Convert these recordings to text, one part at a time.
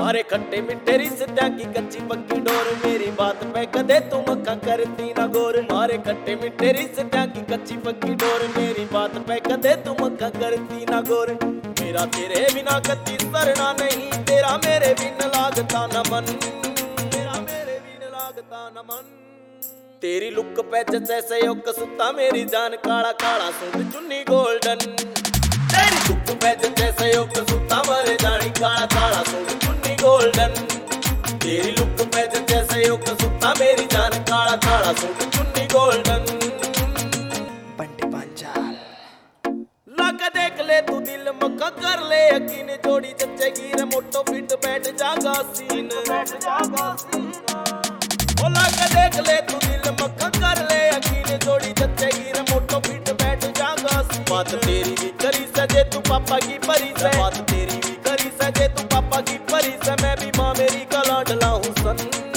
मारे खट्टे मिट्टे रिश्तों की कच्ची पक्की डोर, मेरी बात पे कदे तू मक्खा करती ना गौर। मारे खट्टे मिट्टे रिश्तों की कच्ची पक्की डोर, मेरी बात पे कदे तू मक्खा करती ना गौर। मेरा तेरे बिना कच्ची सरना नहीं, तेरा मेरे बिन लागता न मन, तेरा मेरे बिन लागता न मन। तेरी लुक पे जैसे योग सुता मेरी जान, काला काला सूट चुन्नी गोल्डन। तेरी लुक पे जैसे योग सुता मेरे जानी, काला काला सूट चुन्नी गोल्डन। तेरी लुक पे जैसे योग सुता मेरी जान, काला काला सूट चुन्नी गोल्डन। बंटी पंचाल लाके देख ले तू दिल मक्का कर ले यकीन, जोड़ी जच्चेगी रे मोटो फिट बैठ जागा सीन, बैठ जागा सीन। ओ लाके देख ले तू दिल मक्का कर ले यकीन, जोड़ी जच्चेगी रे मोटो फिट बैठ जागा सीन। बात तेरी भी करी सजे तू पापा की परी से, बात तेरी भी करी सजे तू पापा की परी से। मैं भी माँ मेरी का लाडला हूँ सन।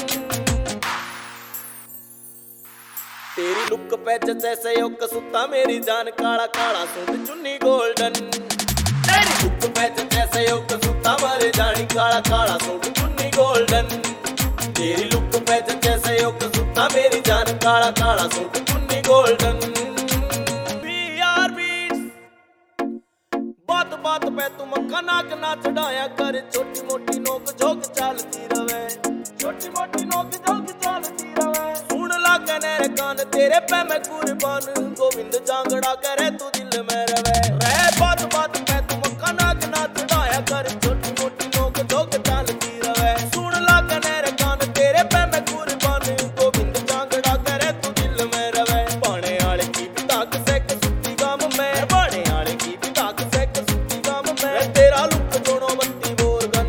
तेरी लुक पे जैसे योग सुता मेरी जान, काला काला सूट चुन्नी गोल्डन। तेरी लुक पे जैसे योग सुता मेरी जानी, काला काला सूट चुन्नी गोल्डन। तेरी लुक पे जैसे योग सुता मेरी जान, काला काला सूट चुन्नी गोल्डन। बात बात पे तुम कनाक ना चढ़ाया कर, छोटी मोटी नोक झोंक चलती रवे, छोटी मोटी नोक झोंक चलती रवे। सुन ला कनेरे कान तेरे पे मैं कुर्बान, गोविंद जांगड़ा करे तू दिल में रवे। रह बात बात पे तुम कनाक ना चढ़ाया कर, छोटी मोटी नोक झोंक चलती रवे। सुन ला कनेरे कान तेरे पे मैं कुर्बान, गोविंद जांगड़ा करे तू दिल में रवे। पाने आले की ताक से सुती गाम में, पाने आले की ताक से सुती गाम में। तेरा लुक जोड़ो बत्ती बोरगन।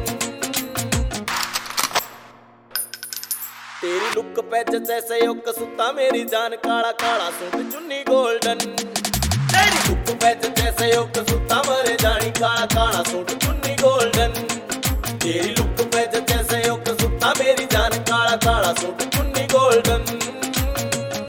तेरी लुक पे जैसे योग सुता मेरी जान, काला काला सूट चुन्नी गोल्डन। तेरी लुक पे जैसे योग सुता मेरे जानी, काला काला सूट चुन्नी गोल्डन। तेरी